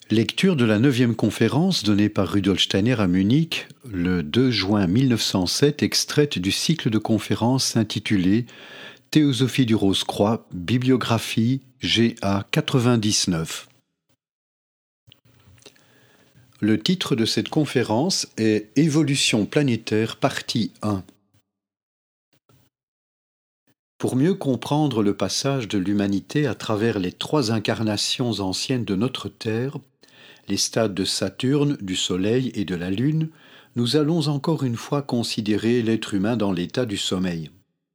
Lecture de la 9e conférence donnée par Rudolf Steiner à Munich le 2 juin 1907, extraite du cycle de conférences intitulé Théosophie du Rose-Croix, bibliographie GA 99. Le titre de cette conférence est Évolution planétaire, partie 1. Pour mieux comprendre le passage de l'humanité à travers les 3 incarnations anciennes de notre Terre, les stades de Saturne, du Soleil et de la Lune, nous allons encore une fois considérer l'être humain dans l'état du sommeil.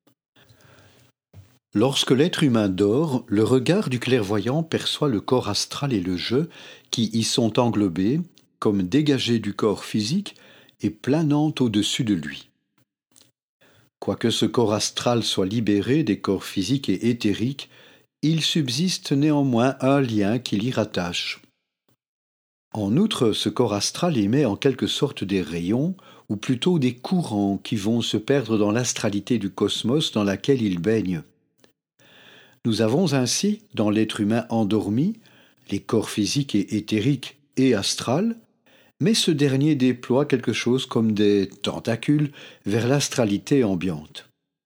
Lorsque l'être humain dort, le regard du clairvoyant perçoit le corps astral et le je qui y sont englobés, comme dégagés du corps physique et planant au-dessus de lui. Quoique ce corps astral soit libéré des corps physiques et éthériques, il subsiste néanmoins un lien qui l'y rattache. En outre, ce corps astral émet en quelque sorte des rayons, ou plutôt des courants qui vont se perdre dans l'astralité du cosmos dans laquelle il baigne. Nous avons ainsi, dans l'être humain endormi, les corps physiques et éthériques et astral, mais ce dernier déploie quelque chose comme des tentacules vers l'astralité ambiante.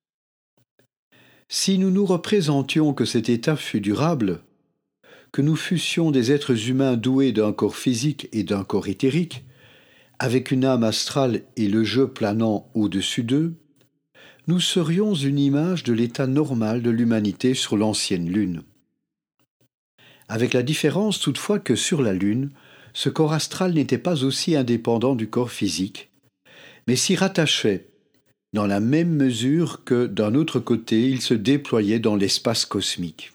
Si nous nous représentions que cet état fût durable, que nous fussions des êtres humains doués d'un corps physique et d'un corps éthérique, avec une âme astrale et le je planant au-dessus d'eux, nous serions une image de l'état normal de l'humanité sur l'ancienne Lune. Avec la différence toutefois que sur la Lune, ce corps astral n'était pas aussi indépendant du corps physique, mais s'y rattachait, dans la même mesure que, d'un autre côté, il se déployait dans l'espace cosmique.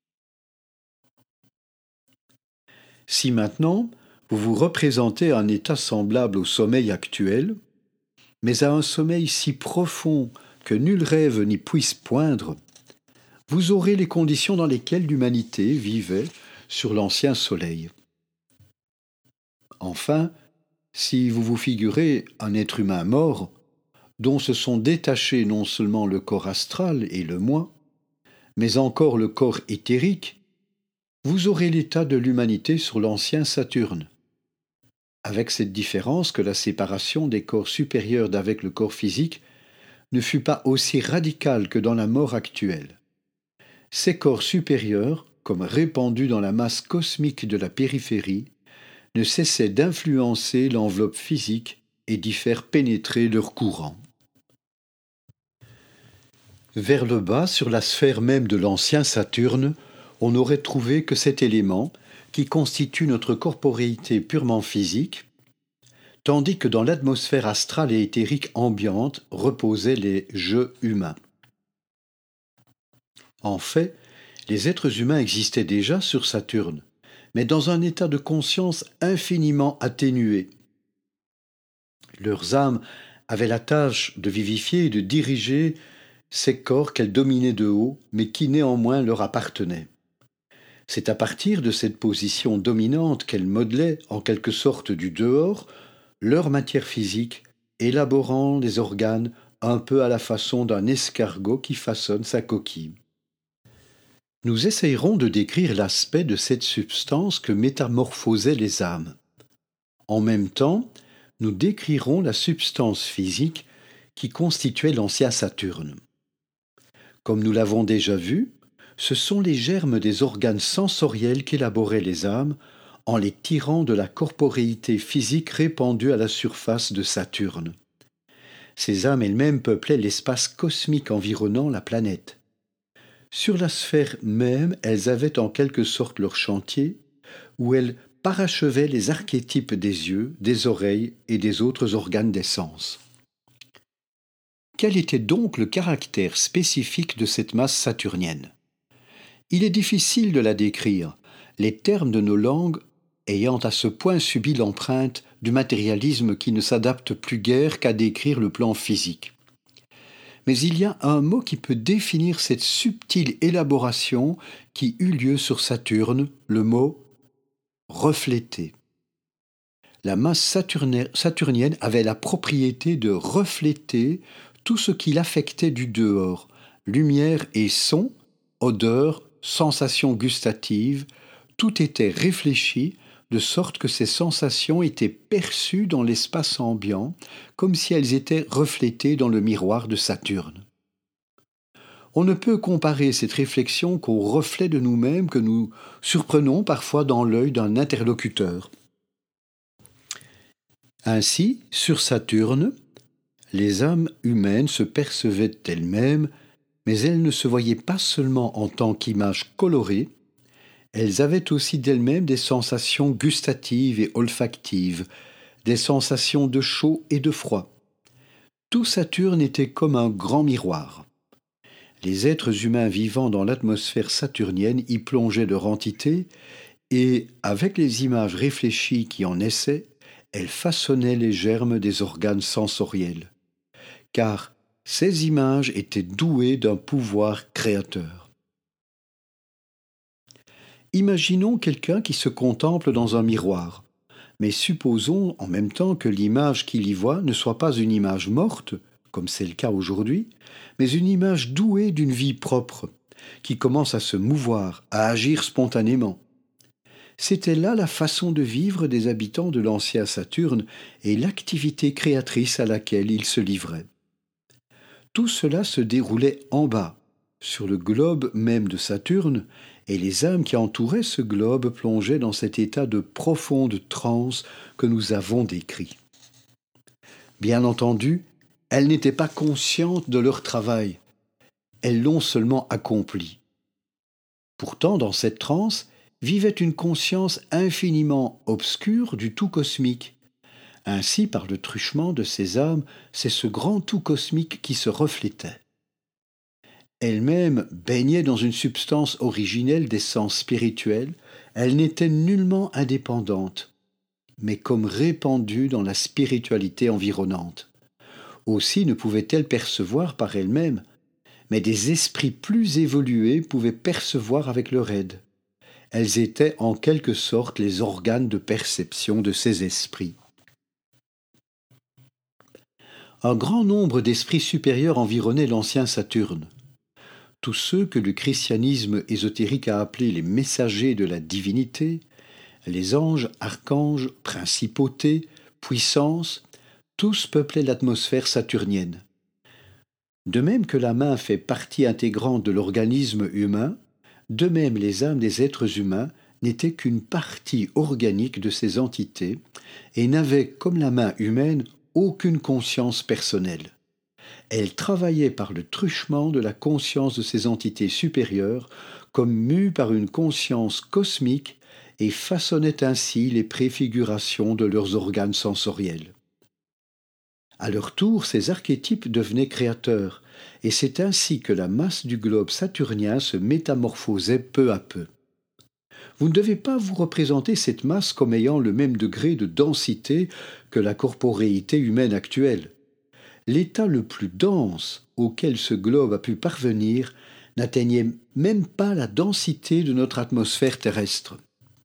Si maintenant, vous vous représentez un état semblable au sommeil actuel, mais à un sommeil si profond que nul rêve n'y puisse poindre, vous aurez les conditions dans lesquelles l'humanité vivait sur l'ancien soleil. Enfin, si vous vous figurez un être humain mort, dont se sont détachés non seulement le corps astral et le moi, mais encore le corps éthérique, vous aurez l'état de l'humanité sur l'ancien Saturne, avec cette différence que la séparation des corps supérieurs d'avec le corps physique ne fut pas aussi radicale que dans la mort actuelle. Ces corps supérieurs, comme répandus dans la masse cosmique de la périphérie, ne cessaient d'influencer l'enveloppe physique et d'y faire pénétrer leur courant. Vers le bas, sur la sphère même de l'ancien Saturne, on n'aurait trouvé que cet élément qui constitue notre corporéité purement physique, tandis que dans l'atmosphère astrale et éthérique ambiante reposaient les jeux humains. En fait, les êtres humains existaient déjà sur Saturne, mais dans un état de conscience infiniment atténué. Leurs âmes avaient la tâche de vivifier et de diriger ces corps qu'elles dominaient de haut, mais qui néanmoins leur appartenaient. C'est à partir de cette position dominante qu'elles modelaient, en quelque sorte du dehors, leur matière physique, élaborant les organes un peu à la façon d'un escargot qui façonne sa coquille. Nous essayerons de décrire l'aspect de cette substance que métamorphosaient les âmes. En même temps, nous décrirons la substance physique qui constituait l'ancien Saturne. Comme nous l'avons déjà vu, ce sont les germes des organes sensoriels qu'élaboraient les âmes en les tirant de la corporéité physique répandue à la surface de Saturne. Ces âmes elles-mêmes peuplaient l'espace cosmique environnant la planète. Sur la sphère même, elles avaient en quelque sorte leur chantier, où elles parachevaient les archétypes des yeux, des oreilles et des autres organes des sens. Quel était donc le caractère spécifique de cette masse saturnienne ? Il est difficile de la décrire, les termes de nos langues ayant à ce point subi l'empreinte du matérialisme qui ne s'adapte plus guère qu'à décrire le plan physique. Mais il y a un mot qui peut définir cette subtile élaboration qui eut lieu sur Saturne, le mot « refléter ». La masse saturnienne avait la propriété de refléter tout ce qui l'affectait du dehors, lumière et son, odeur, sensations gustatives, tout était réfléchi de sorte que ces sensations étaient perçues dans l'espace ambiant, comme si elles étaient reflétées dans le miroir de Saturne. On ne peut comparer cette réflexion qu'au reflet de nous-mêmes que nous surprenons parfois dans l'œil d'un interlocuteur. Ainsi, sur Saturne, les âmes humaines se percevaient elles-mêmes, mais elles ne se voyaient pas seulement en tant qu'images colorées, elles avaient aussi d'elles-mêmes des sensations gustatives et olfactives, des sensations de chaud et de froid. Tout Saturne était comme un grand miroir. Les êtres humains vivant dans l'atmosphère saturnienne y plongeaient leur entité et, avec les images réfléchies qui en naissaient, elles façonnaient les germes des organes sensoriels. Car ces images étaient douées d'un pouvoir créateur. Imaginons quelqu'un qui se contemple dans un miroir, mais supposons en même temps que l'image qu'il y voit ne soit pas une image morte, comme c'est le cas aujourd'hui, mais une image douée d'une vie propre, qui commence à se mouvoir, à agir spontanément. C'était là la façon de vivre des habitants de l'ancien Saturne et l'activité créatrice à laquelle ils se livraient. Tout cela se déroulait en bas, sur le globe même de Saturne, et les âmes qui entouraient ce globe plongeaient dans cet état de profonde transe que nous avons décrit. Bien entendu, elles n'étaient pas conscientes de leur travail, elles l'ont seulement accompli. Pourtant, dans cette transe, vivait une conscience infiniment obscure du tout cosmique. Ainsi, par le truchement de ces âmes, c'est ce grand tout cosmique qui se reflétait. Elle-même baignait dans une substance originelle d'essence spirituelle, elle n'était nullement indépendante, mais comme répandue dans la spiritualité environnante. Aussi ne pouvait-elle percevoir par elle-même, mais des esprits plus évolués pouvaient percevoir avec leur aide. Elles étaient en quelque sorte les organes de perception de ces esprits. Un grand nombre d'esprits supérieurs environnaient l'ancien Saturne. Tous ceux que le christianisme ésotérique a appelés les messagers de la divinité, les anges, archanges, principautés, puissances, tous peuplaient l'atmosphère saturnienne. De même que la main fait partie intégrante de l'organisme humain, de même les âmes des êtres humains n'étaient qu'une partie organique de ces entités et n'avaient, comme la main humaine, aucune conscience personnelle. Elles travaillaient par le truchement de la conscience de ces entités supérieures, comme mues par une conscience cosmique, et façonnaient ainsi les préfigurations de leurs organes sensoriels. À leur tour, ces archétypes devenaient créateurs, et c'est ainsi que la masse du globe saturnien se métamorphosait peu à peu. Vous ne devez pas vous représenter cette masse comme ayant le même degré de densité que la corporéité humaine actuelle. L'état le plus dense auquel ce globe a pu parvenir n'atteignait même pas la densité de notre atmosphère terrestre.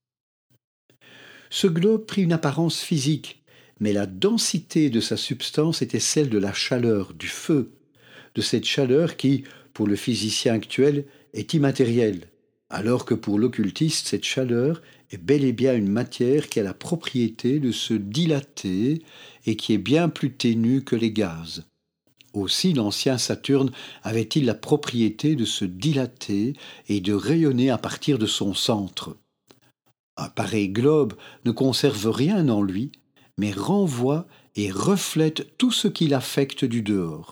Ce globe prit une apparence physique, mais la densité de sa substance était celle de la chaleur, du feu, de cette chaleur qui, pour le physicien actuel, est immatérielle, alors que pour l'occultiste, cette chaleur est bel et bien une matière qui a la propriété de se dilater et qui est bien plus ténue que les gaz. Aussi l'ancien Saturne avait-il la propriété de se dilater et de rayonner à partir de son centre. Un pareil globe ne conserve rien en lui, mais renvoie et reflète tout ce qu'il affecte du dehors.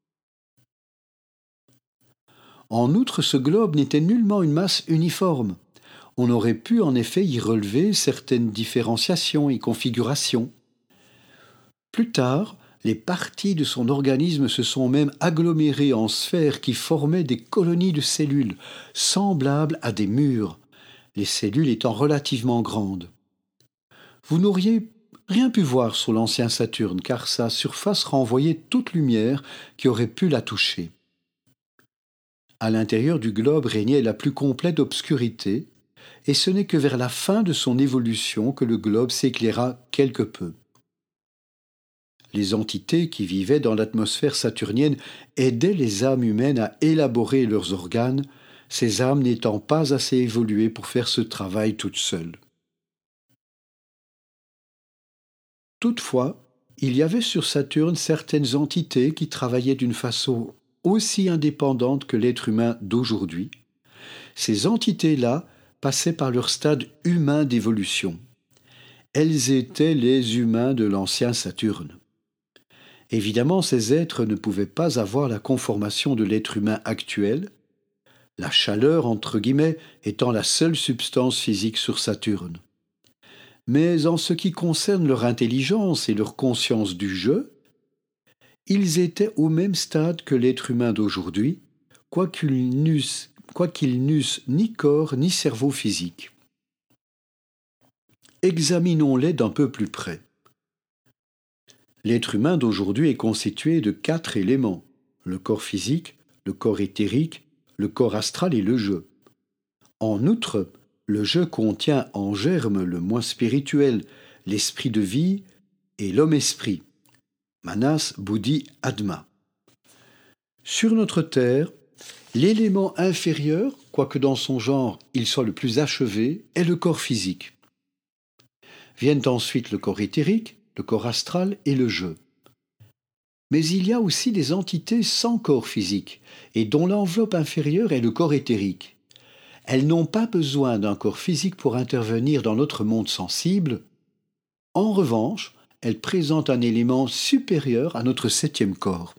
En outre, ce globe n'était nullement une masse uniforme. On aurait pu en effet y relever certaines différenciations et configurations. Plus tard, les parties de son organisme se sont même agglomérées en sphères qui formaient des colonies de cellules, semblables à des murs, les cellules étant relativement grandes. Vous n'auriez rien pu voir sur l'ancien Saturne, car sa surface renvoyait toute lumière qui aurait pu la toucher. À l'intérieur du globe régnait la plus complète obscurité, et ce n'est que vers la fin de son évolution que le globe s'éclaira quelque peu. Les entités qui vivaient dans l'atmosphère saturnienne aidaient les âmes humaines à élaborer leurs organes, ces âmes n'étant pas assez évoluées pour faire ce travail toutes seules. Toutefois, il y avait sur Saturne certaines entités qui travaillaient d'une façon aussi indépendante que l'être humain d'aujourd'hui. Ces entités-là passaient par leur stade humain d'évolution. Elles étaient les humains de l'ancien Saturne. Évidemment, ces êtres ne pouvaient pas avoir la conformation de l'être humain actuel, la chaleur, entre guillemets, étant la seule substance physique sur Saturne. Mais en ce qui concerne leur intelligence et leur conscience du jeu, ils étaient au même stade que l'être humain d'aujourd'hui, quoiqu'ils n'eussent ni corps ni cerveau physique. Examinons-les d'un peu plus près. L'être humain d'aujourd'hui est constitué de 4 éléments: le corps physique, le corps éthérique, le corps astral et le jeu. En outre, le jeu contient en germe le moi spirituel, l'esprit de vie et l'homme-esprit, Manas, Buddhi, Atma. Sur notre Terre, l'élément inférieur, quoique dans son genre il soit le plus achevé, est le corps physique. Viennent ensuite le corps éthérique, le corps astral et le jeu. Mais il y a aussi des entités sans corps physique et dont l'enveloppe inférieure est le corps éthérique. Elles n'ont pas besoin d'un corps physique pour intervenir dans notre monde sensible. En revanche, elles présentent un élément supérieur à notre 7e corps.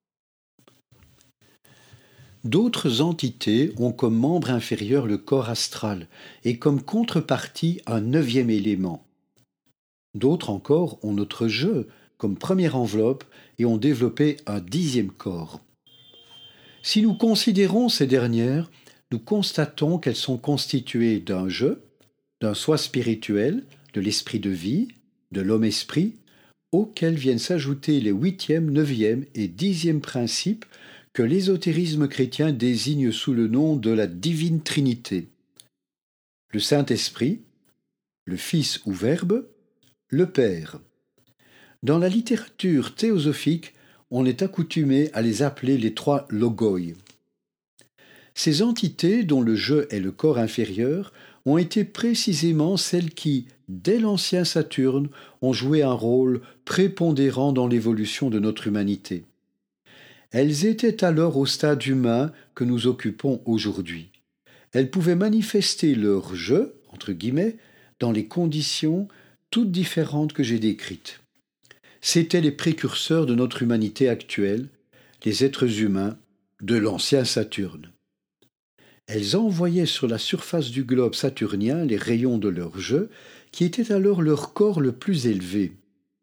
D'autres entités ont comme membre inférieur le corps astral et comme contrepartie un 9e élément. D'autres encore ont notre jeu comme première enveloppe et ont développé un 10e corps. Si nous considérons ces dernières, nous constatons qu'elles sont constituées d'un jeu, d'un soi spirituel, de l'esprit de vie, de l'homme-esprit, auxquels viennent s'ajouter les 8e, 9e et 10e principes que l'ésotérisme chrétien désigne sous le nom de la divine Trinité. Le Saint-Esprit, le Fils ou Verbe, le Père. Dans la littérature théosophique, on est accoutumé à les appeler les 3 logoi. Ces entités, dont le jeu est le corps inférieur, ont été précisément celles qui, dès l'ancien Saturne, ont joué un rôle prépondérant dans l'évolution de notre humanité. Elles étaient alors au stade humain que nous occupons aujourd'hui. Elles pouvaient manifester leur jeu, entre guillemets, dans les conditions toutes différentes que j'ai décrites. C'étaient les précurseurs de notre humanité actuelle, les êtres humains de l'ancien Saturne. Elles envoyaient sur la surface du globe saturnien les rayons de leur jeu, qui était alors leur corps le plus élevé.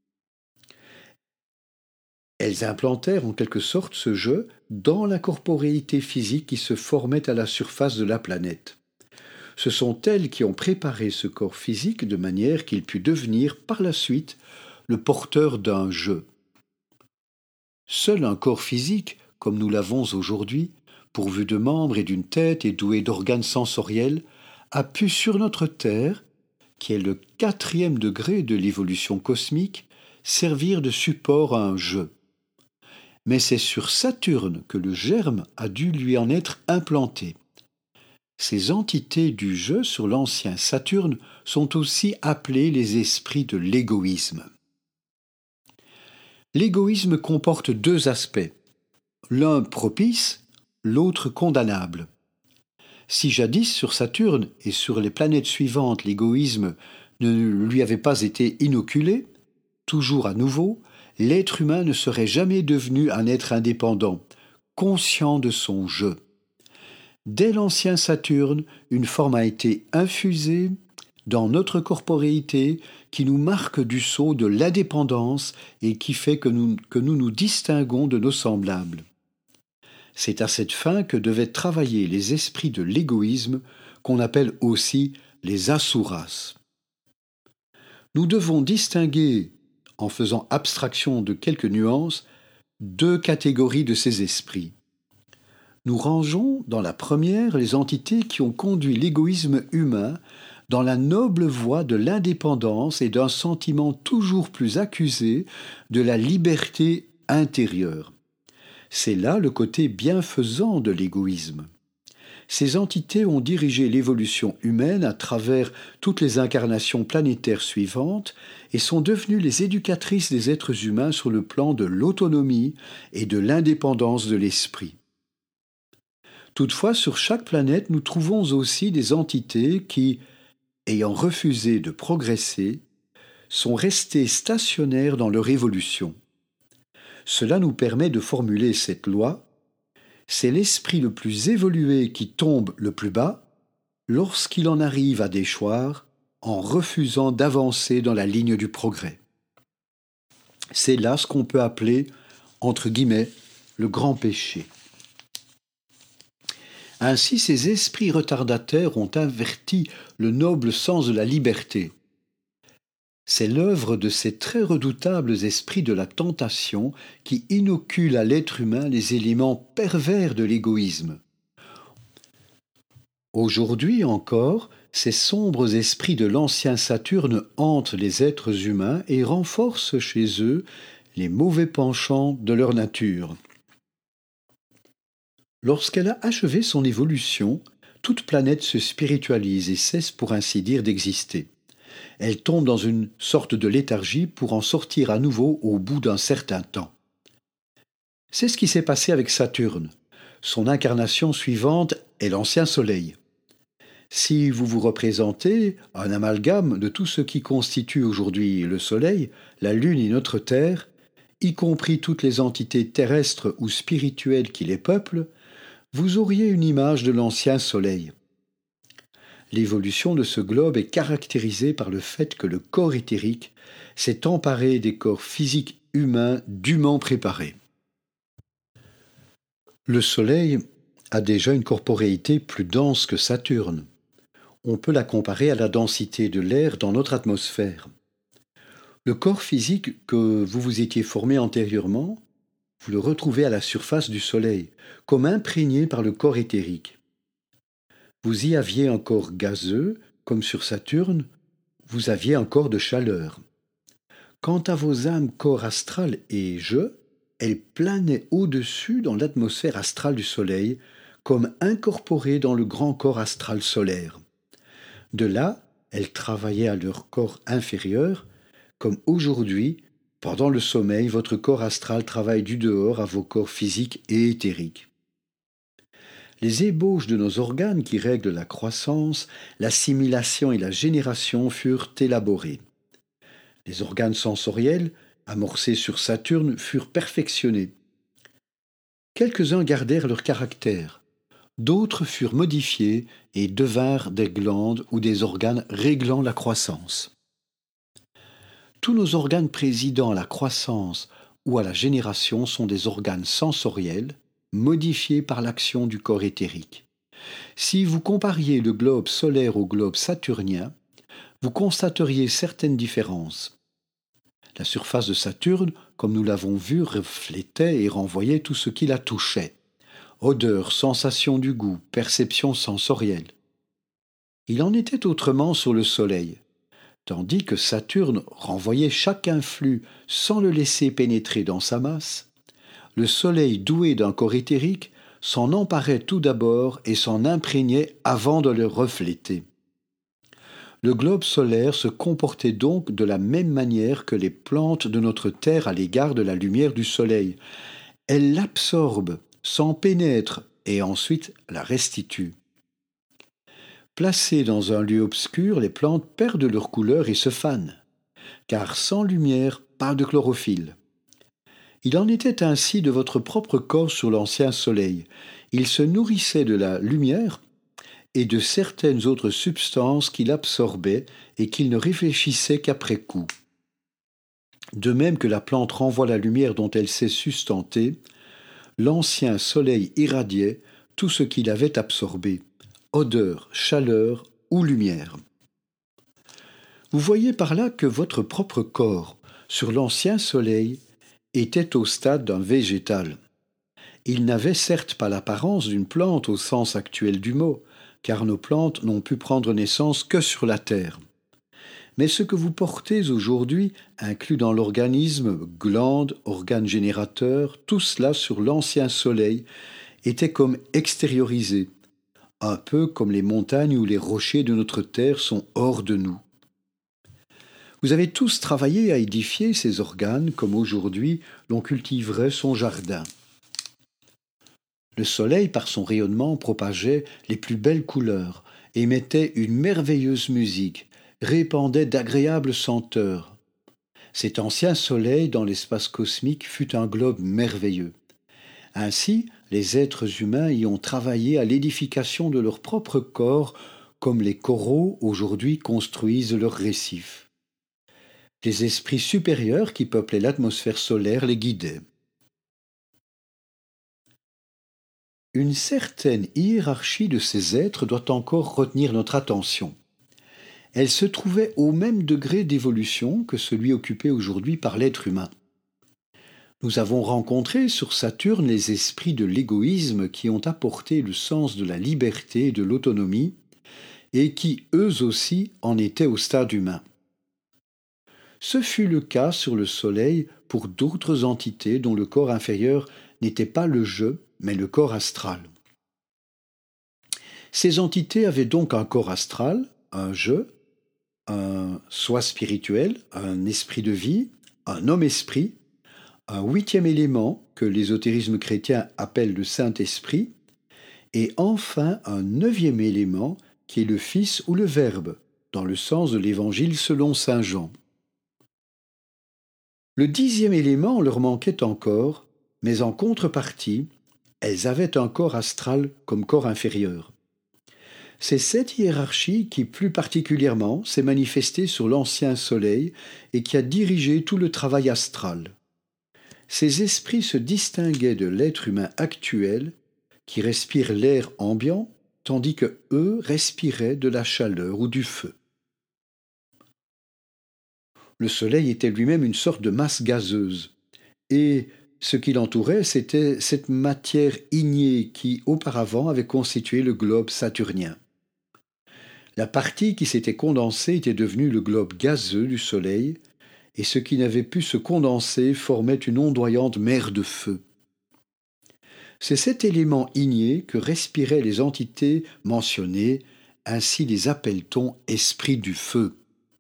Elles implantèrent en quelque sorte ce jeu dans la corporéité physique qui se formait à la surface de la planète. Ce sont elles qui ont préparé ce corps physique de manière qu'il put devenir par la suite le porteur d'un jeu. Seul un corps physique, comme nous l'avons aujourd'hui, pourvu de membres et d'une tête et doué d'organes sensoriels, a pu sur notre Terre, qui est le 4e degré de l'évolution cosmique, servir de support à un jeu. Mais c'est sur Saturne que le germe a dû lui en être implanté. Ces entités du jeu sur l'ancien Saturne sont aussi appelées les esprits de l'égoïsme. L'égoïsme comporte 2 aspects, l'un propice, l'autre condamnable. Si jadis sur Saturne et sur les planètes suivantes l'égoïsme ne lui avait pas été inoculé, toujours à nouveau, l'être humain ne serait jamais devenu un être indépendant, conscient de son jeu. Dès l'ancien Saturne, une forme a été infusée dans notre corporéité qui nous marque du sceau de l'indépendance et qui fait que nous nous distinguons de nos semblables. C'est à cette fin que devaient travailler les esprits de l'égoïsme, qu'on appelle aussi les asuras. Nous devons distinguer, en faisant abstraction de quelques nuances, 2 catégories de ces esprits. Nous rangeons dans la première les entités qui ont conduit l'égoïsme humain dans la noble voie de l'indépendance et d'un sentiment toujours plus accusé de la liberté intérieure. C'est là le côté bienfaisant de l'égoïsme. Ces entités ont dirigé l'évolution humaine à travers toutes les incarnations planétaires suivantes et sont devenues les éducatrices des êtres humains sur le plan de l'autonomie et de l'indépendance de l'esprit. Toutefois, sur chaque planète, nous trouvons aussi des entités qui, ayant refusé de progresser, sont restées stationnaires dans leur évolution. Cela nous permet de formuler cette loi: c'est l'esprit le plus évolué qui tombe le plus bas lorsqu'il en arrive à déchoir en refusant d'avancer dans la ligne du progrès. C'est là ce qu'on peut appeler, entre guillemets, le grand péché. Ainsi, ces esprits retardataires ont inverti le noble sens de la liberté. C'est l'œuvre de ces très redoutables esprits de la tentation qui inoculent à l'être humain les éléments pervers de l'égoïsme. Aujourd'hui encore, ces sombres esprits de l'ancien Saturne hantent les êtres humains et renforcent chez eux les mauvais penchants de leur nature. Lorsqu'elle a achevé son évolution, toute planète se spiritualise et cesse pour ainsi dire d'exister. Elle tombe dans une sorte de léthargie pour en sortir à nouveau au bout d'un certain temps. C'est ce qui s'est passé avec Saturne. Son incarnation suivante est l'ancien Soleil. Si vous vous représentez un amalgame de tout ce qui constitue aujourd'hui le Soleil, la Lune et notre Terre, y compris toutes les entités terrestres ou spirituelles qui les peuplent, vous auriez une image de l'ancien Soleil. L'évolution de ce globe est caractérisée par le fait que le corps éthérique s'est emparé des corps physiques humains dûment préparés. Le Soleil a déjà une corporéité plus dense que Saturne. On peut la comparer à la densité de l'air dans notre atmosphère. Le corps physique que vous vous étiez formé antérieurement, vous le retrouvez à la surface du Soleil, comme imprégné par le corps éthérique. Vous y aviez un corps gazeux, comme sur Saturne, vous aviez un corps de chaleur. Quant à vos âmes corps astral et je, elles planaient au-dessus dans l'atmosphère astrale du Soleil, comme incorporées dans le grand corps astral solaire. De là, elles travaillaient à leur corps inférieur, comme aujourd'hui, pendant le sommeil, votre corps astral travaille du dehors à vos corps physiques et éthériques. Les ébauches de nos organes qui règlent la croissance, l'assimilation et la génération furent élaborées. Les organes sensoriels, amorcés sur Saturne, furent perfectionnés. Quelques-uns gardèrent leur caractère, d'autres furent modifiés et devinrent des glandes ou des organes réglant la croissance. Tous nos organes présidant à la croissance ou à la génération sont des organes sensoriels, modifiés par l'action du corps éthérique. Si vous compariez le globe solaire au globe saturnien, vous constateriez certaines différences. La surface de Saturne, comme nous l'avons vu, reflétait et renvoyait tout ce qui la touchait. Odeur, sensation du goût, perception sensorielle. Il en était autrement sur le Soleil, tandis que Saturne renvoyait chaque influx sans le laisser pénétrer dans sa masse. Le Soleil doué d'un corps éthérique s'en emparait tout d'abord et s'en imprégnait avant de le refléter. Le globe solaire se comportait donc de la même manière que les plantes de notre Terre à l'égard de la lumière du Soleil. Elles l'absorbent, s'en pénètrent et ensuite la restituent. Placées dans un lieu obscur, les plantes perdent leur couleur et se fanent, car sans lumière, pas de chlorophylle. Il en était ainsi de votre propre corps sur l'ancien Soleil. Il se nourrissait de la lumière et de certaines autres substances qu'il absorbait et qu'il ne réfléchissait qu'après coup. De même que la plante renvoie la lumière dont elle s'est sustentée, l'ancien Soleil irradiait tout ce qu'il avait absorbé, odeur, chaleur ou lumière. Vous voyez par là que votre propre corps, sur l'ancien Soleil, était au stade d'un végétal. Il n'avait certes pas l'apparence d'une plante au sens actuel du mot, car nos plantes n'ont pu prendre naissance que sur la terre. Mais ce que vous portez aujourd'hui inclut dans l'organisme glandes, organes générateurs, tout cela sur l'ancien Soleil était comme extériorisé, un peu comme les montagnes ou les rochers de notre terre sont hors de nous. Vous avez tous travaillé à édifier ces organes comme aujourd'hui l'on cultiverait son jardin. Le soleil, par son rayonnement, propageait les plus belles couleurs, émettait une merveilleuse musique, répandait d'agréables senteurs. Cet ancien soleil dans l'espace cosmique fut un globe merveilleux. Ainsi, les êtres humains y ont travaillé à l'édification de leur propre corps, comme les coraux aujourd'hui construisent leurs récifs. Les esprits supérieurs qui peuplaient l'atmosphère solaire les guidaient. Une certaine hiérarchie de ces êtres doit encore retenir notre attention. Elle se trouvait au même degré d'évolution que celui occupé aujourd'hui par l'être humain. Nous avons rencontré sur Saturne les esprits de l'égoïsme qui ont apporté le sens de la liberté et de l'autonomie, et qui, eux aussi, en étaient au stade humain. Ce fut le cas sur le Soleil pour d'autres entités dont le corps inférieur n'était pas le je, mais le corps astral. Ces entités avaient donc un corps astral, un je, un soi spirituel, un esprit de vie, un homme-esprit, un huitième élément que l'ésotérisme chrétien appelle le Saint-Esprit, et enfin un neuvième élément qui est le Fils ou le Verbe, dans le sens de l'Évangile selon saint Jean. Le 10e élément leur manquait encore, mais en contrepartie, elles avaient un corps astral comme corps inférieur. C'est cette hiérarchie qui, plus particulièrement, s'est manifestée sur l'ancien Soleil et qui a dirigé tout le travail astral. Ces esprits se distinguaient de l'être humain actuel qui respire l'air ambiant, tandis que eux respiraient de la chaleur ou du feu. Le Soleil était lui-même une sorte de masse gazeuse, et ce qui l'entourait, c'était cette matière ignée qui, auparavant, avait constitué le globe saturnien. La partie qui s'était condensée était devenue le globe gazeux du Soleil, et ce qui n'avait pu se condenser formait une ondoyante mer de feu. C'est cet élément igné que respiraient les entités mentionnées, ainsi les appelle-t-on esprits du feu.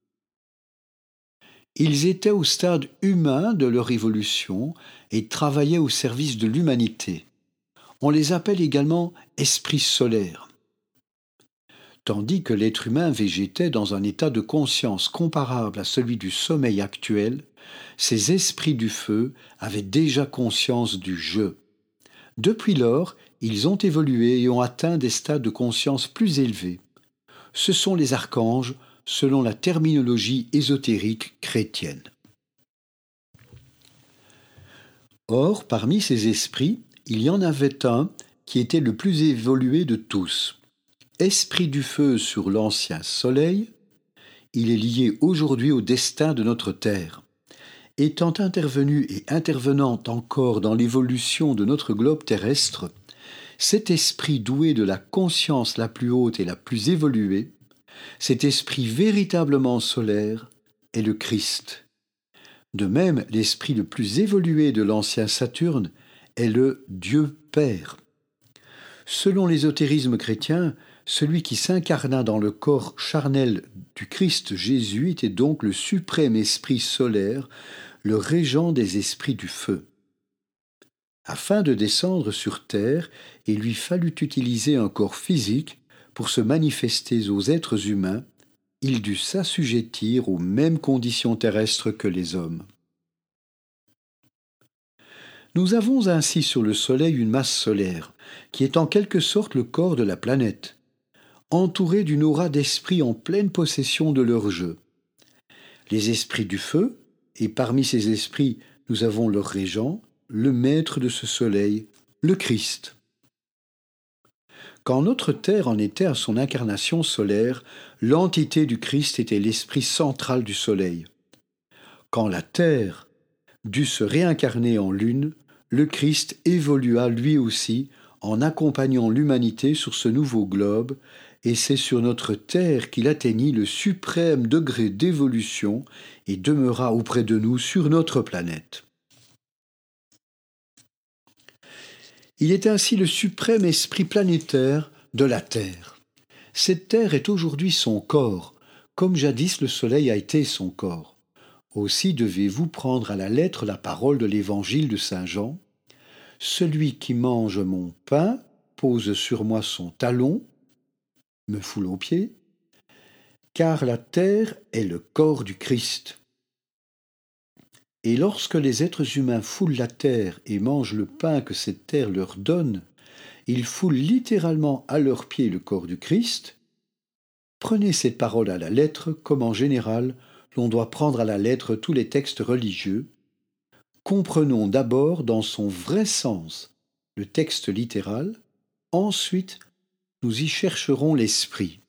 Ils étaient au stade humain de leur évolution et travaillaient au service de l'humanité. On les appelle également esprits solaires. Tandis que l'être humain végétait dans un état de conscience comparable à celui du sommeil actuel, ces esprits du feu avaient déjà conscience du je. Depuis lors, ils ont évolué et ont atteint des stades de conscience plus élevés. Ce sont les archanges, selon la terminologie ésotérique chrétienne. Or, parmi ces esprits, il y en avait un qui était le plus évolué de tous. Esprit du feu sur l'ancien Soleil, il est lié aujourd'hui au destin de notre Terre. Étant intervenu et intervenant encore dans l'évolution de notre globe terrestre, cet esprit doué de la conscience la plus haute et la plus évoluée, cet esprit véritablement solaire, est le Christ. De même, l'esprit le plus évolué de l'ancien Saturne est le Dieu Père. Selon l'ésotérisme chrétien, celui qui s'incarna dans le corps charnel du Christ Jésus était donc le suprême esprit solaire, le régent des esprits du feu. Afin de descendre sur terre, il lui fallut utiliser un corps physique pour se manifester aux êtres humains, il dut s'assujettir aux mêmes conditions terrestres que les hommes. Nous avons ainsi sur le Soleil une masse solaire, qui est en quelque sorte le corps de la planète, entourée d'une aura d'esprits en pleine possession de leur jeu. Les esprits du feu, et parmi ces esprits, nous avons leur régent, le maître de ce Soleil, le Christ. Quand notre Terre en était à son incarnation solaire, l'entité du Christ était l'esprit central du Soleil. Quand la Terre dut se réincarner en Lune, le Christ évolua lui aussi en accompagnant l'humanité sur ce nouveau globe, et c'est sur notre Terre qu'il atteignit le suprême degré d'évolution et demeura auprès de nous sur notre planète. Il est ainsi le suprême esprit planétaire de la terre. Cette terre est aujourd'hui son corps, comme jadis le soleil a été son corps. Aussi devez-vous prendre à la lettre la parole de l'évangile de Saint Jean. Celui qui mange mon pain pose sur moi son talon, me foule aux pieds, car la terre est le corps du Christ. Et lorsque les êtres humains foulent la terre et mangent le pain que cette terre leur donne, ils foulent littéralement à leurs pieds le corps du Christ. Prenez cette parole à la lettre, comme en général l'on doit prendre à la lettre tous les textes religieux. Comprenons d'abord dans son vrai sens le texte littéral, ensuite nous y chercherons l'esprit.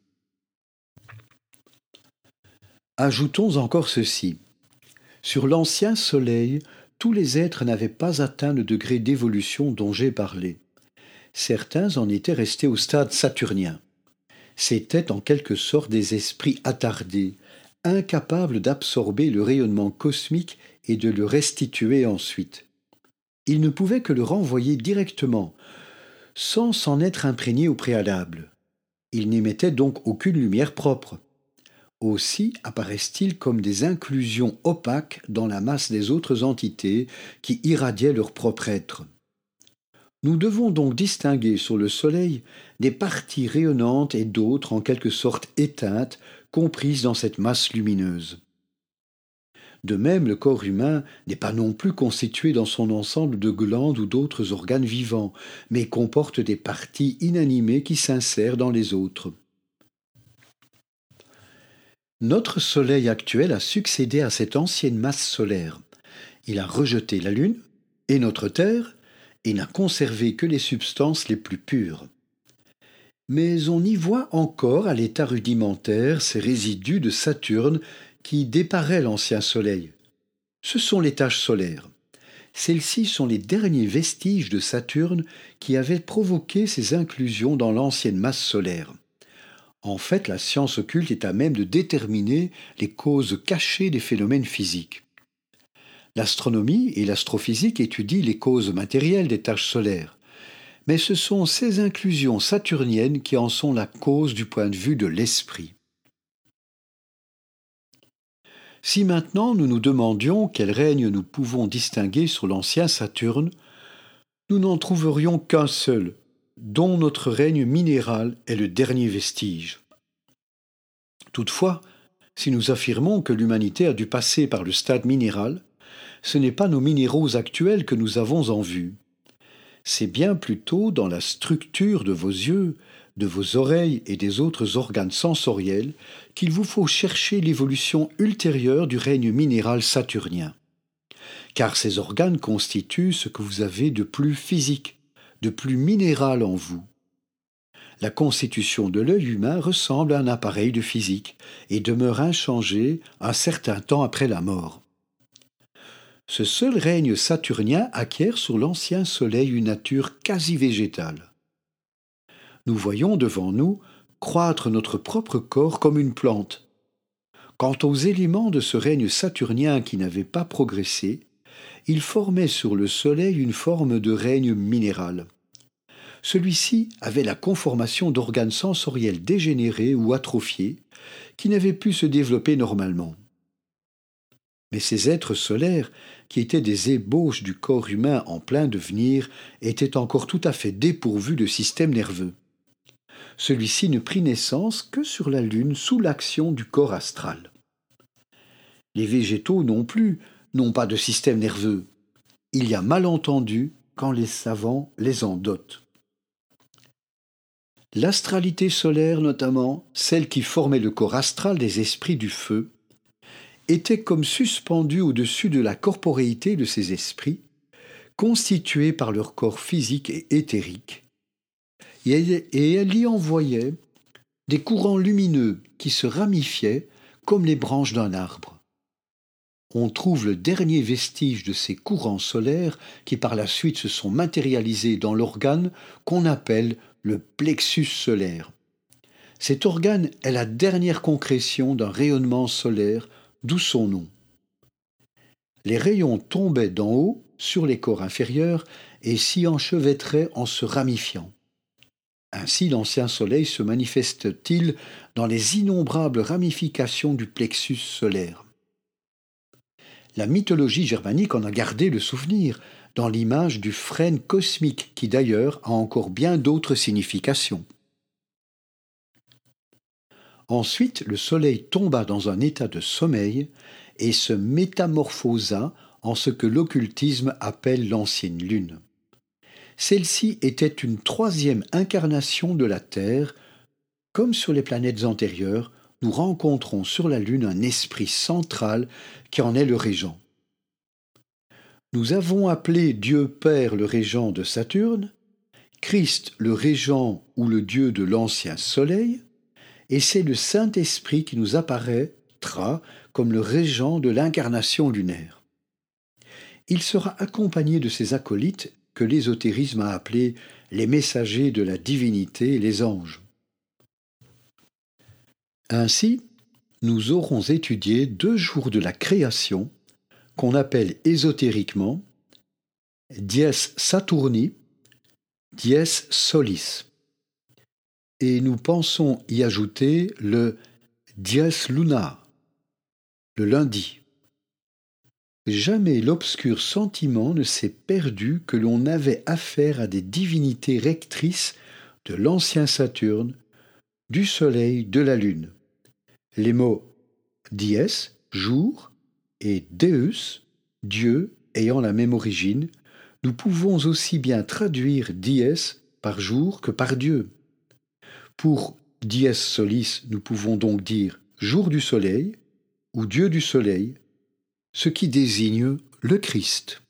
Ajoutons encore ceci. Sur l'ancien soleil, tous les êtres n'avaient pas atteint le degré d'évolution dont j'ai parlé. Certains en étaient restés au stade saturnien. C'étaient en quelque sorte des esprits attardés, incapables d'absorber le rayonnement cosmique et de le restituer ensuite. Ils ne pouvaient que le renvoyer directement, sans s'en être imprégnés au préalable. Ils n'émettaient donc aucune lumière propre. Aussi apparaissent-ils comme des inclusions opaques dans la masse des autres entités qui irradiaient leur propre être. Nous devons donc distinguer sur le Soleil des parties rayonnantes et d'autres en quelque sorte éteintes, comprises dans cette masse lumineuse. De même, le corps humain n'est pas non plus constitué dans son ensemble de glandes ou d'autres organes vivants, mais comporte des parties inanimées qui s'insèrent dans les autres. Notre Soleil actuel a succédé à cette ancienne masse solaire. Il a rejeté la Lune et notre Terre et n'a conservé que les substances les plus pures. Mais on y voit encore à l'état rudimentaire ces résidus de Saturne qui déparaient l'ancien Soleil. Ce sont les taches solaires. Celles-ci sont les derniers vestiges de Saturne qui avaient provoqué ces inclusions dans l'ancienne masse solaire. En fait, la science occulte est à même de déterminer les causes cachées des phénomènes physiques. L'astronomie et l'astrophysique étudient les causes matérielles des taches solaires, mais ce sont ces inclusions saturniennes qui en sont la cause du point de vue de l'esprit. Si maintenant nous nous demandions quel règne nous pouvons distinguer sur l'ancien Saturne, nous n'en trouverions qu'un seul, dont notre règne minéral est le dernier vestige. Toutefois, si nous affirmons que l'humanité a dû passer par le stade minéral, ce n'est pas nos minéraux actuels que nous avons en vue. C'est bien plutôt dans la structure de vos yeux, de vos oreilles et des autres organes sensoriels qu'il vous faut chercher l'évolution ultérieure du règne minéral saturnien. Car ces organes constituent ce que vous avez de plus physique, de plus minéral en vous. La constitution de l'œil humain ressemble à un appareil de physique et demeure inchangée un certain temps après la mort. Ce seul règne saturnien acquiert sur l'ancien Soleil une nature quasi végétale. Nous voyons devant nous croître notre propre corps comme une plante. Quant aux éléments de ce règne saturnien qui n'avaient pas progressé, ils formaient sur le Soleil une forme de règne minéral. Celui-ci avait la conformation d'organes sensoriels dégénérés ou atrophiés qui n'avaient pu se développer normalement. Mais ces êtres solaires, qui étaient des ébauches du corps humain en plein devenir, étaient encore tout à fait dépourvus de système nerveux. Celui-ci ne prit naissance que sur la Lune sous l'action du corps astral. Les végétaux non plus n'ont pas de système nerveux. Il y a malentendu quand les savants les en dotent. L'astralité solaire notamment, celle qui formait le corps astral des esprits du feu, était comme suspendue au-dessus de la corporéité de ces esprits, constitués par leur corps physique et éthérique, et elle y envoyait des courants lumineux qui se ramifiaient comme les branches d'un arbre. On trouve le dernier vestige de ces courants solaires qui par la suite se sont matérialisés dans l'organe qu'on appelle le plexus solaire. Cet organe est la dernière concrétion d'un rayonnement solaire, d'où son nom. Les rayons tombaient d'en haut sur les corps inférieurs et s'y enchevêtraient en se ramifiant. Ainsi l'ancien soleil se manifeste-t-il dans les innombrables ramifications du plexus solaire. La mythologie germanique en a gardé le souvenir, dans l'image du frêne cosmique qui d'ailleurs a encore bien d'autres significations. Ensuite, le soleil tomba dans un état de sommeil et se métamorphosa en ce que l'occultisme appelle l'ancienne lune. Celle-ci était une troisième incarnation de la Terre. Comme sur les planètes antérieures, nous rencontrons sur la Lune un esprit central qui en est le régent. Nous avons appelé Dieu Père le régent de Saturne, Christ le régent ou le Dieu de l'ancien Soleil, et c'est le Saint-Esprit qui nous apparaîtra comme le régent de l'incarnation lunaire. Il sera accompagné de ses acolytes que l'ésotérisme a appelés les messagers de la divinité, les anges. Ainsi, nous aurons étudié 2 jours de la création qu'on appelle ésotériquement dies Saturni, dies Solis. Et nous pensons y ajouter le dies Luna, le lundi. Jamais l'obscur sentiment ne s'est perdu que l'on avait affaire à des divinités rectrices de l'ancien Saturne, du Soleil, de la Lune. Les mots dies, jour, et Deus, Dieu, ayant la même origine, nous pouvons aussi bien traduire dies par jour que par Dieu. Pour dies solis, nous pouvons donc dire jour du soleil ou Dieu du soleil, ce qui désigne le Christ.